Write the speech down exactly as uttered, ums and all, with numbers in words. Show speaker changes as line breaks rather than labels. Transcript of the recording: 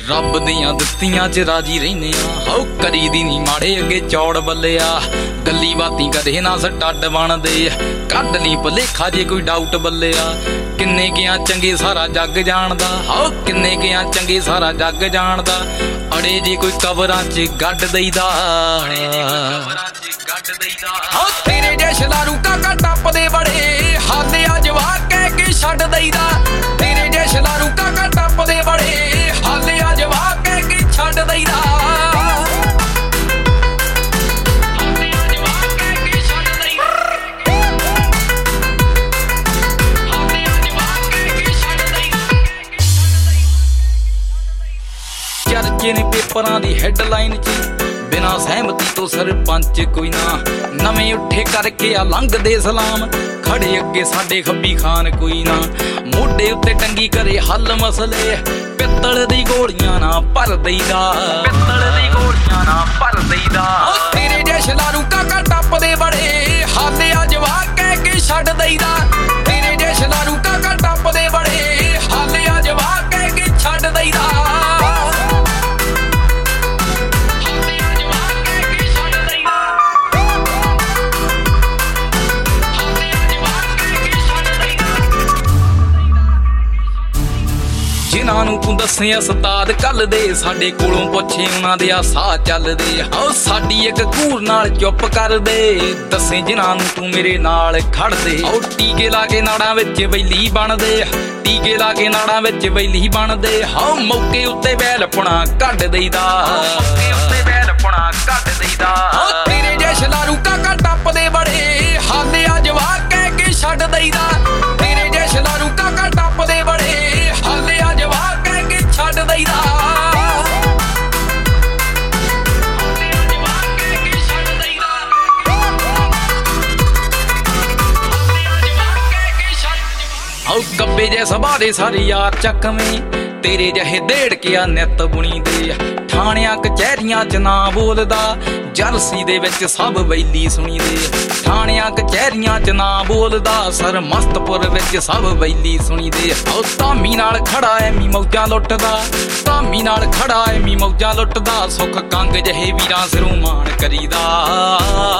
ਰੱਬ ਦੀਆਂ ਦਿੱਤੀਆਂ ਚ ਰਾਜੀ ਰਹਿੰਦੇ ਆ, ਹਉ ਕਰੀ ਦੀ ਨੀ ਮਾੜੇ ਅੱਗੇ ਚੌੜ ਬੱਲਿਆ। ਗੱਲੀ ਬਾਤੀ ਕਦੇ ਨਾ ਸਟੱਡ ਬਣਦੇ, ਕੱਢ ਲਈ ਭੁਲੇਖਾ ਜੇ ਕੋਈ ਡਾਊਟ ਬੱਲਿਆ। ਕਿੰਨੇ ਗਿਆ ਚੰਗੇ ਸਾਰਾ ਜੱਗ ਜਾਣਦਾ, ਹਉ ਕਿੰਨੇ ਗਿਆ ਚੰਗੇ ਸਾਰਾ ਜੱਗ ਜਾਣਦਾ। ਅੜੇ ਜੇ ਕੋਈ ਕਬਰਾਂ ਚ ਗੱਡ ਦਈਦਾ, ਹਉ ਤੇਰੇ ਜੇ ਸ਼ਲਾਰੂ ਕਾਕਾ ਟੱਪਦੇ ਬੜੇ, ਹਾਲੇ ਆ ਜਵਾਕ ਕਹਿ ਕੇ ਛੱਡ ਦਈਦਾ। ਤੇਰੇ ਜੇ ਸ਼ਲਾਰੂ ਕਾਕਾ ਟੱਪਦੇ ਬੜੇ, ਹਾਲੇ ਆ ਜਵਾਕ ਕਹਿ ਕੇ ਛੱਡ ਦਈਦਾ। ਚਰਚੇ ਨੇ ਪੇਪਰਾਂ ਦੀ ਹੈਡਲਾਈਨ ਚ, ਬਿਨਾਂ ਸਹਿਮਤੀ ਤੋਂ ਸਰਪੰਚ ਕੋਈ ਨਾ। ਨਵੇਂ ਉੱਠੇ ਕਰਕੇ ਆ ਲੰਘਦੇ ਸਲਾਮ, ਖੜੇ ਅੱਗੇ ਸਾਡੇ ਖੱਬੀ ਖਾਨ ਕੋਈ ਨਾ। ਮੋਢੇ ਉੱਤੇ ਟੰਗੀ ਕਰੇ ਹੱਲ ਮਸਲੇ, ਪਿੱਤਲ ਦੀ ਗੋਲੀਆਂ ਨਾ ਭਰ ਦਈਦਾ, ਪਿੱਤਲ ਦੀ ਗੋਲੀਆਂ ਨਾ ਭਰ ਦਈਦਾ। ਤੇਰੇ ਜੇ ਸ਼ਲਾਰੂ ਕਾਕਾ ਟੱਪਦੇ ਬੜੇ, ਹਾਲੇ ਆ ਜਵਾਕ ਕਹਿ ਕੇ ਛੱਡ ਦਈਦਾ। ਤੇਰੇ ਜੇ ਸ਼ਲਾਰੂ ਕਾਕਾ ਟੱਪਦੇ ਬੜੇ, ਹਾਲੇ ਆ ਜਵਾਕ ਕਹਿ ਕੇ ਛੱਡ ਦਈਦਾ। ਜਿਨ੍ਹਾਂ ਨੂੰ ਤੂੰ ਦੱਸੇ ਉਸਤਾਦ ਕੱਲ ਦੇ, ਸਾਡੇ ਕੋਲੋਂ ਪੁੱਛੇ ਉਹਨਾਂ ਦੇ ਆ ਸਾਹ ਚੱਲਦੇ। ਹਉ ਸਾਡੀ ਇੱਕ ਘੂਰ ਨਾਲ ਚੁੱਪ ਕਰ ਦੇ, ਦੱਸੇ ਜਿਨ੍ਹਾਂ ਨੂੰ ਤੂੰ ਮੇਰੇ ਨਾਲ ਖੜਦੇ। ਹਉ ਟੀਕੇ ਲਾ ਕੇ ਨਾੜਾਂ ਵਿੱਚ ਵੈਲੀ ਬਣਦੇ, ਟੀਕੇ ਲਾ ਕੇ ਨਾੜਾਂ ਵਿੱਚ ਵੈਲੀ ਬਣਦੇ। ਹਉ ਮੌਕੇ ਉੱਤੇ ਬੈਲਪੁਣਾ ਕੱਢ ਦਈਦਾ, ਮੌਕੇ ਉੱਤੇ ਬੈਲਪੁਣਾ ਕੱਢ ਦਈਦਾ। ਤੇਰੇ ਜੇ ਸ਼ਲਾਰੂ ਕਾਕਾ ਟੱਪਦੇ ਬੜੇ, ਹਾਲੇ ਆ ਜਵਾਕ ਕਹਿ ਕੇ ਛੱਡ ਦਈਦਾ। ਤੇਰੇ ਜੇ ਸ਼ਲਾਰੂ ਕਾਕਾ ਟੱਪਦੇ ਬੜੇ, ਹਾਲੇ ਆ ਜਵਾਕ ਕਹਿ ਕੇ ਛੱਡ ਦਈਦਾ। ਹਉ ਗੱਬੇ ਜੇ ਸਭਾ ਦੇ ਸਾਰੇ ਯਾਰ ਚੱਕਵੇਂ, ਤੇਰੇ ਜਿਹੇ ਦੇੜ ਕੇ ਆ ਨਿੱਤ ਬੁਣੀ ਦੇ। ਥਾਣਿਆਂ ਕਚਹਿਰੀਆਂ ਚ ਨਾ ਬੋਲਦਾ, ਜਰਸੀ ਦੇ ਵਿੱਚ ਸਭ ਵੈਲੀ ਸੁਣੀ ਦੇ। ਥਾਣਿਆਂ ਕਚਹਿਰੀਆਂ ਚ ਨਾ ਬੋਲਦਾ, ਸਰਮਸਤਪੁਰ ਵਿੱਚ ਸਭ ਵੈਲੀ ਸੁਣੀ ਦੇ। ਹਉ ਧਾਮੀ ਨਾਲ ਖੜਾ ਐਵੇਂ ਮੌਜਾਂ ਲੁੱਟਦਾ, ਧਾਮੀ ਨਾਲ ਖੜਾ ਐਵੇਂ ਮੌਜਾਂ ਲੁੱਟਦਾ। ਸੁੱਖ ਕੰਗ ਜਿਹੇ ਵੀਰਾਂ ਸਿਰੋਂ ਮਾਣ ਕਰੀਦਾ।